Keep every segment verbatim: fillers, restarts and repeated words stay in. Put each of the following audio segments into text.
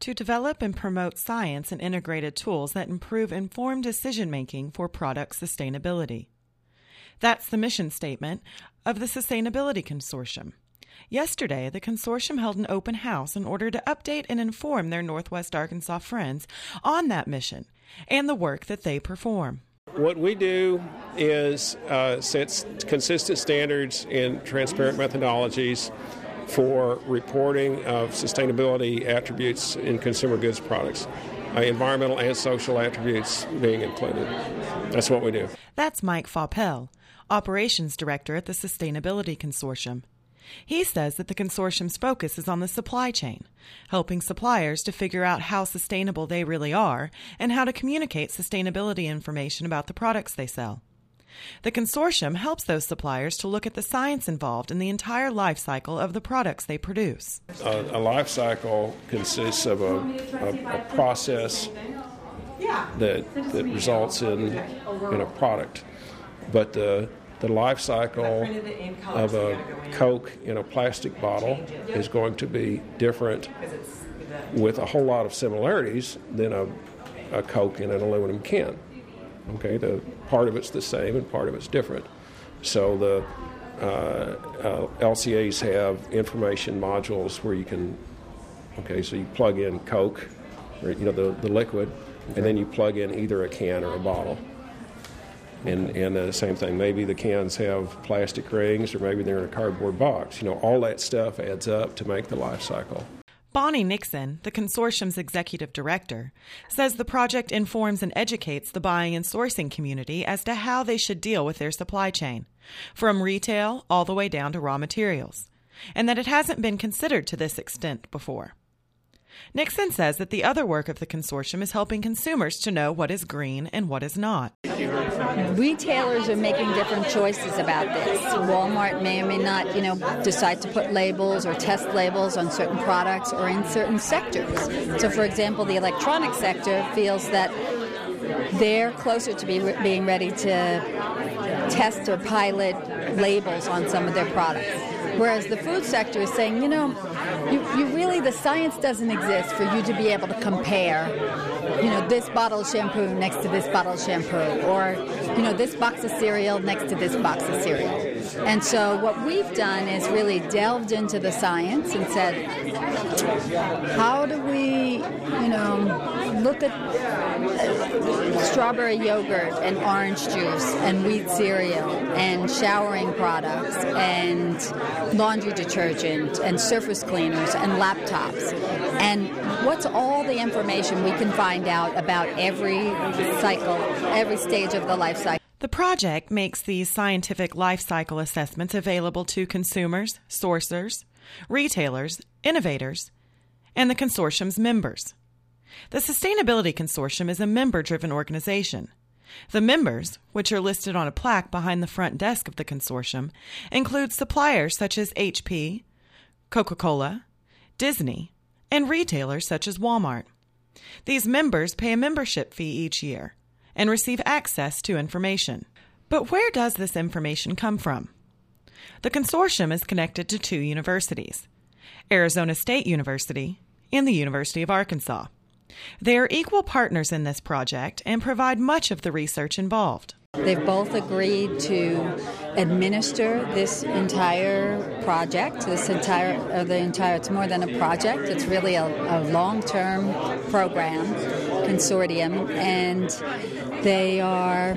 to develop and promote science and integrated tools that improve informed decision-making for product sustainability. That's the mission statement of the Sustainability Consortium. Yesterday, the consortium held an open house in order to update and inform their Northwest Arkansas friends on that mission and the work that they perform. What we do is uh, set consistent standards and transparent methodologies for reporting of sustainability attributes in consumer goods products, uh, environmental and social attributes being included. That's what we do. That's Mike Faupel, Operations Director at the Sustainability Consortium. He says that the consortium's focus is on the supply chain, helping suppliers to figure out how sustainable they really are and how to communicate sustainability information about the products they sell. The consortium helps those suppliers to look at the science involved in the entire life cycle of the products they produce. Uh, a life cycle consists of a, a, a process that, that results in, in a product, but the The life cycle of a Coke in a plastic bottle is going to be different with a whole lot of similarities than a, a Coke in an aluminum can. Okay, the part of it's the same and part of it's different. So the uh, uh, L C As have information modules where you can, okay, so you plug in Coke, or, you know, the, the liquid, and then you plug in either a can or a bottle. And and the same thing, maybe the cans have plastic rings or maybe they're in a cardboard box. You know, all that stuff adds up to make the life cycle. Bonnie Nixon, the consortium's executive director, says the project informs and educates the buying and sourcing community as to how they should deal with their supply chain, from retail all the way down to raw materials, and that it hasn't been considered to this extent before. Nixon says that the other work of the consortium is helping consumers to know what is green and what is not. Retailers are making different choices about this. Walmart may or may not, you know, decide to put labels or test labels on certain products or in certain sectors. So, for example, the electronic sector feels that they're closer to be re- being ready to test or pilot labels on some of their products. Whereas the food sector is saying, you know, you, you really, the science doesn't exist for you to be able to compare, you know, this bottle of shampoo next to this bottle of shampoo, or, you know, this box of cereal next to this box of cereal. And so what we've done is really delved into the science and said, how do we, you know, look at strawberry yogurt and orange juice and wheat cereal and showering products and laundry detergent and surface cleaners and laptops, and what's all the information we can find out about every cycle, every stage of the life cycle. The project makes these scientific life cycle assessments available to consumers, sourcers, retailers, innovators, and the consortium's members. The Sustainability Consortium is a member-driven organization. The members, which are listed on a plaque behind the front desk of the consortium, include suppliers such as H P, Coca-Cola, Disney, and retailers such as Walmart. These members pay a membership fee each year and receive access to information. But where does this information come from? The consortium is connected to two universities, Arizona State University and the University of Arkansas. They are equal partners in this project and provide much of the research involved. They've both agreed to administer this entire project, this entire, uh, the entire, it's more than a project, it's really a, a long-term program, consortium, and they are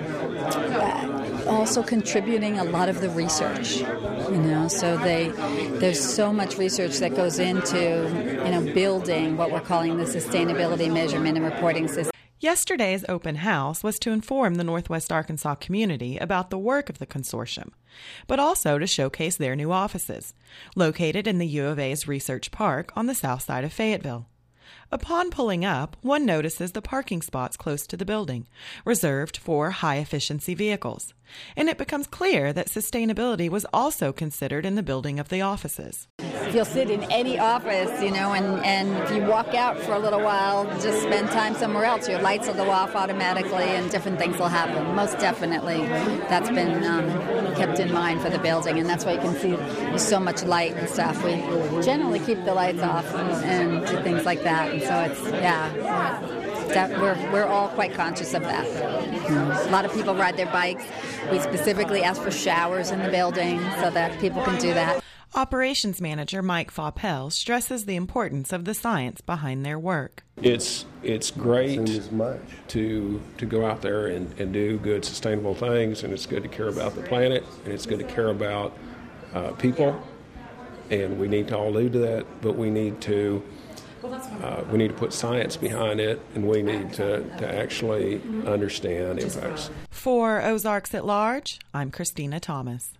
also contributing a lot of the research, you know, so they, there's so much research that goes into, you know, building what we're calling the sustainability measurement and reporting system. Yesterday's open house was to inform the Northwest Arkansas community about the work of the consortium, but also to showcase their new offices, located in the U of A's Research Park on the south side of Fayetteville. Upon pulling up, one notices the parking spots close to the building, reserved for high-efficiency vehicles, and it becomes clear that sustainability was also considered in the building of the offices. if you'll sit in any office, you know, and, and if you walk out for a little while, just spend time somewhere else, your lights will go off automatically and different things will happen. Most definitely, that's been um, kept in mind for the building, and that's why you can see there's so much light and stuff. We generally keep the lights off and, and do things like that, and so it's, yeah, that we're, we're all quite conscious of that. A lot of people ride their bikes. We specifically ask for showers in the building so that people can do that. Operations Manager Mike Faupel stresses the importance of the science behind their work. It's it's great to to go out there and, and do good, sustainable things, and it's good to care about the planet, and it's good to care about uh, people, and we need to all do that, but we need to uh, we need to put science behind it, and we need to, to actually understand impacts. For Ozarks at Large, I'm Christina Thomas.